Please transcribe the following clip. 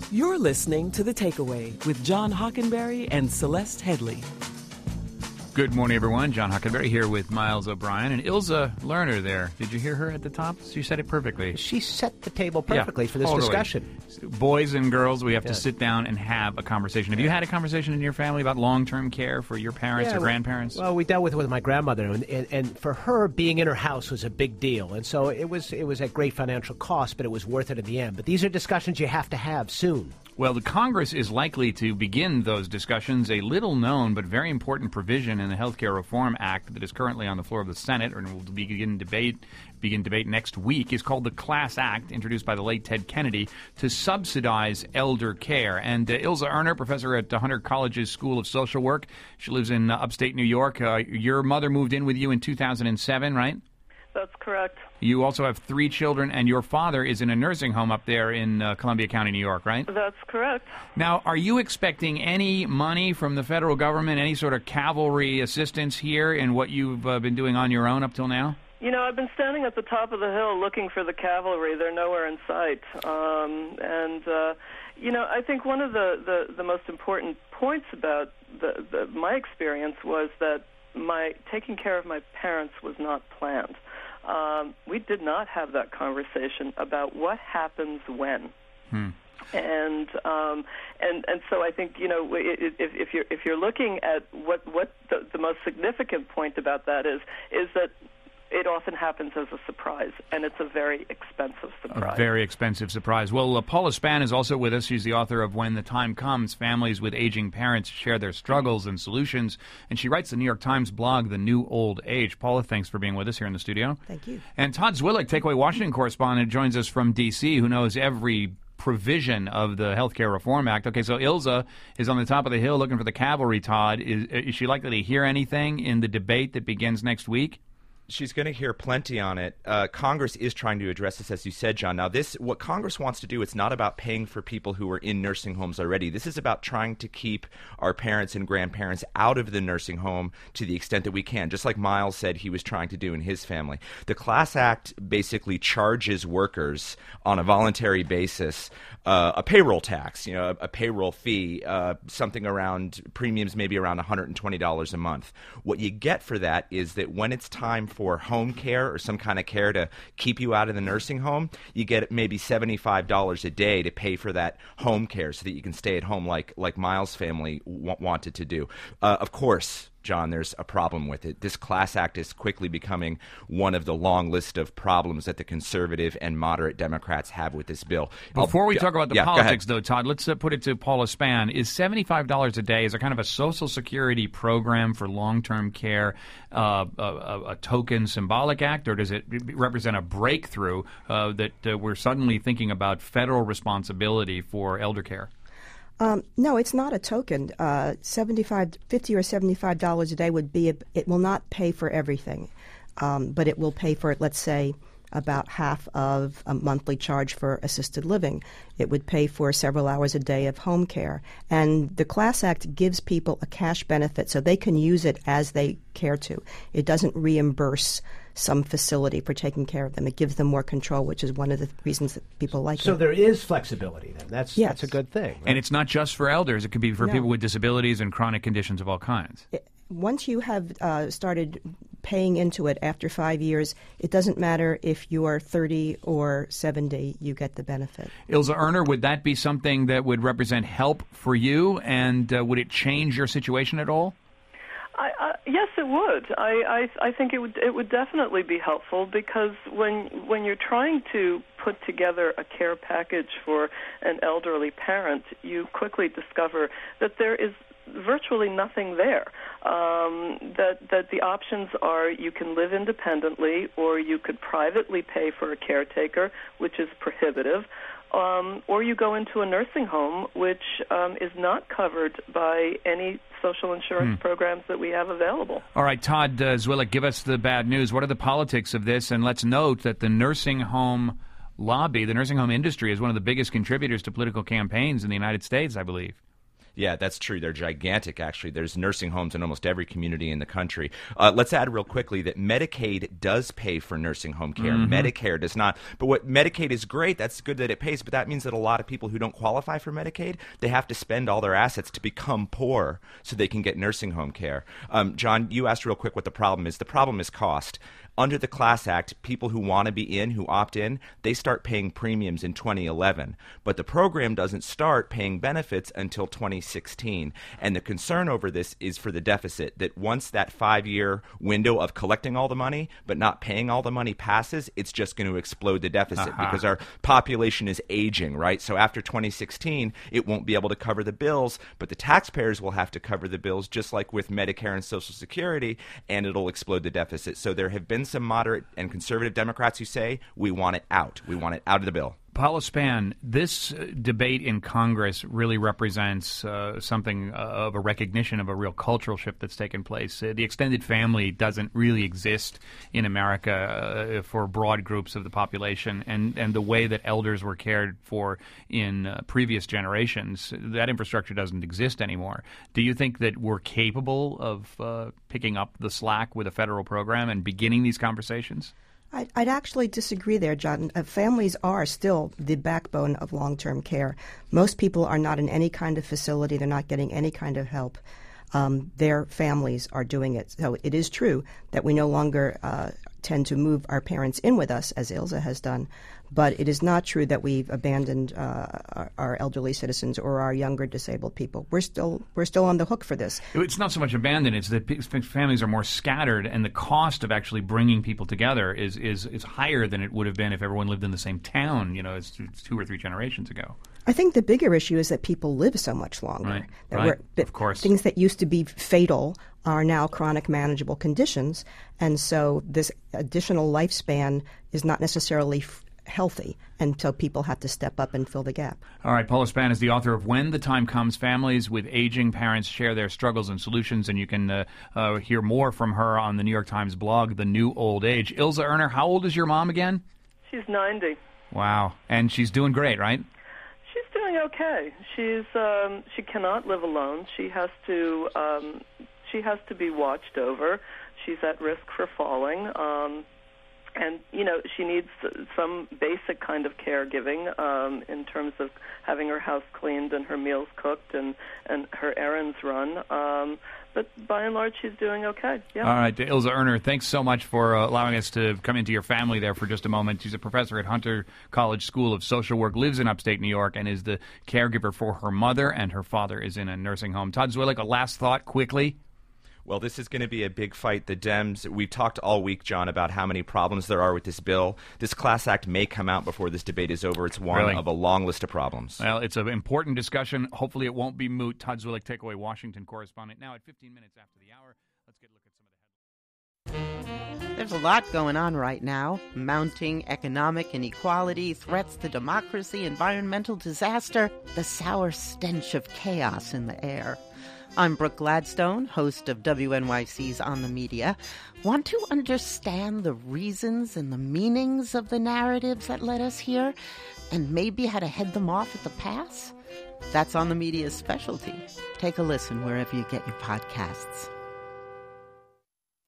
You're listening to The Takeaway with John Hockenberry and Celeste Headlee. Good morning, everyone. John Hockenberry here with Miles O'Brien and Ilza Lerner there. Did you hear her at the top? She said it perfectly. She set the table perfectly for this discussion. Boys and girls, we have to sit down and have a conversation. Have you had a conversation in your family about long-term care for your parents or grandparents? Well, we dealt with it with my grandmother, and for her, being in her house was a big deal. And so it was at great financial cost, but it was worth it in the end. But these are discussions you have to have soon. Well, the Congress is likely to begin those discussions. A little-known but very important provision in the Health Care Reform Act that is currently on the floor of the Senate and will begin debate next week is called the Class Act, introduced by the late Ted Kennedy, to subsidize elder care. And Ilza Lerner, professor at Hunter College's School of Social Work, she lives in upstate New York. Your mother moved in with you in 2007, right? That's correct. You also have 3 children, and your father is in a nursing home up there in Columbia County, New York, right? That's correct. Now, are you expecting any money from the federal government, any sort of cavalry assistance here in what you've been doing on your own up till now? You know, I've been standing at the top of the hill looking for the cavalry. They're nowhere in sight. You know, I think one of the most important points about my experience was that taking care of my parents was not planned. We did not have that conversation about what happens when. And so I think, you know, if you're looking at what the most significant point about that is that it often happens as a surprise, and it's a very expensive surprise. A very expensive surprise. Well, Paula Spann is also with us. She's the author of When the Time Comes, Families with Aging Parents Share Their Struggles and Solutions, and she writes the New York Times blog, The New Old Age. Paula, thanks for being with us here in the studio. Thank you. And Todd Zwillich, Takeaway Washington correspondent, joins us from D.C., who knows every provision of the Health Care Reform Act. Okay, so Ilza is on the top of the hill looking for the cavalry, Todd. Is she likely to hear anything in the debate that begins next week? She's going to hear plenty on it. Congress is trying to address this, as you said, John. Now, what Congress wants to do, it's not about paying for people who are in nursing homes already. This is about trying to keep our parents and grandparents out of the nursing home to the extent that we can, just like Miles said he was trying to do in his family. The Class Act basically charges workers on a voluntary basis a payroll tax, a payroll fee, something around premiums maybe around $120 a month. What you get for that is that when it's time for home care or some kind of care to keep you out of the nursing home, you get maybe $75 a day to pay for that home care so that you can stay at home like Miles' family wanted to do. Of course, John, there's a problem with it. This Class Act is quickly becoming one of the long list of problems that the conservative and moderate Democrats have with this bill. Before we talk about the politics, though, Todd, let's put it to Paula Spann. Is $75 a day, is there kind of a Social Security program for long-term care, a token symbolic act, or does it represent a breakthrough that we're suddenly thinking about federal responsibility for elder care? No, it's not a token. $50 or $75 a day would be. It will not pay for everything, but it will pay for, let's say, about half of a monthly charge for assisted living. It would pay for several hours a day of home care. And the Class Act gives people a cash benefit so they can use it as they care to. It doesn't reimburse some facility for taking care of them. It gives them more control, which is one of the reasons that people like it. So there is flexibility then. That's a good thing. Right? And it's not just for elders. It could be for people with disabilities and chronic conditions of all kinds. Once you have started paying into it after 5 years, it doesn't matter if you are 30 or 70, you get the benefit. Ilza Lerner, would that be something that would represent help for you, and would it change your situation at all? Yes, it would. I think it would definitely be helpful, because when you're trying to put together a care package for an elderly parent, you quickly discover that there is virtually nothing there. That the options are you can live independently, or you could privately pay for a caretaker, which is prohibitive. Or you go into a nursing home, which is not covered by any social insurance programs that we have available. All right, Todd Zwillich, give us the bad news. What are the politics of this? And let's note that the nursing home lobby, the nursing home industry, is one of the biggest contributors to political campaigns in the United States, I believe. Yeah, that's true. They're gigantic, actually. There's nursing homes in almost every community in the country. Let's add real quickly that Medicaid does pay for nursing home care. Medicare does not. But what Medicaid is great, that's good that it pays, but that means that a lot of people who don't qualify for Medicaid, they have to spend all their assets to become poor so they can get nursing home care. John, you asked real quick what the problem is. The problem is cost. Under the Class Act, people who want to be in, who opt in, they start paying premiums in 2011. But the program doesn't start paying benefits until 2016. And the concern over this is for the deficit, that once that 5-year window of collecting all the money but not paying all the money passes, it's just going to explode the deficit because our population is aging, right? So after 2016, it won't be able to cover the bills, but the taxpayers will have to cover the bills, just like with Medicare and Social Security, and it'll explode the deficit. So there have been some moderate and conservative Democrats who say we want it out. We want it out of the bill. Paula Spann, this debate in Congress really represents something of a recognition of a real cultural shift that's taken place. The extended family doesn't really exist in America for broad groups of the population, and the way that elders were cared for in previous generations, that infrastructure doesn't exist anymore. Do you think that we're capable of picking up the slack with a federal program and beginning these conversations? I'd actually disagree there, John. Families are still the backbone of long-term care. Most people are not in any kind of facility. They're not getting any kind of help. Their families are doing it. So it is true that we no longer tend to move our parents in with us, as Ilza has done. But it is not true that we've abandoned our elderly citizens or our younger disabled people. We're still on the hook for this. It's not so much abandoned; it's that families are more scattered, and the cost of actually bringing people together is higher than it would have been if everyone lived in the same town. You know, it's 2 or 3 generations ago. I think the bigger issue is that people live so much longer. Right. Of course. Things that used to be fatal are now chronic manageable conditions, and so this additional lifespan is not necessarily healthy, and so people have to step up and fill the gap. All right, Paula Spann is the author of When the Time Comes, Families with Aging Parents Share Their Struggles and Solutions, and you can hear more from her on the New York Times blog, The New Old Age. Ilza Erner, how old is your mom again? She's 90. Wow, and she's doing great, right? She's doing okay. She cannot live alone. She has to be watched over. She's at risk for falling. And, you know, she needs some basic kind of caregiving in terms of having her house cleaned and her meals cooked and her errands run. But by and large, she's doing okay. Yeah. All right, Ilza Erner, thanks so much for allowing us to come into your family there for just a moment. She's a professor at Hunter College School of Social Work, lives in upstate New York, and is the caregiver for her mother, and her father is in a nursing home. Todd Zwillich, a last thought quickly. Well, this is going to be a big fight. The Dems, we've talked all week, John, about how many problems there are with this bill. This Class Act may come out before this debate is over. It's one of a long list of problems. Well, it's an important discussion. Hopefully it won't be moot. Todd Zwillich, Takeaway Washington correspondent. Now at 15 minutes after the hour, let's get a look at some of the headlines. There's a lot going on right now. Mounting economic inequality, threats to democracy, environmental disaster, the sour stench of chaos in the air. I'm Brooke Gladstone, host of WNYC's On the Media. Want to understand the reasons and the meanings of the narratives that led us here, and maybe how to head them off at the pass? That's On the Media's specialty. Take a listen wherever you get your podcasts.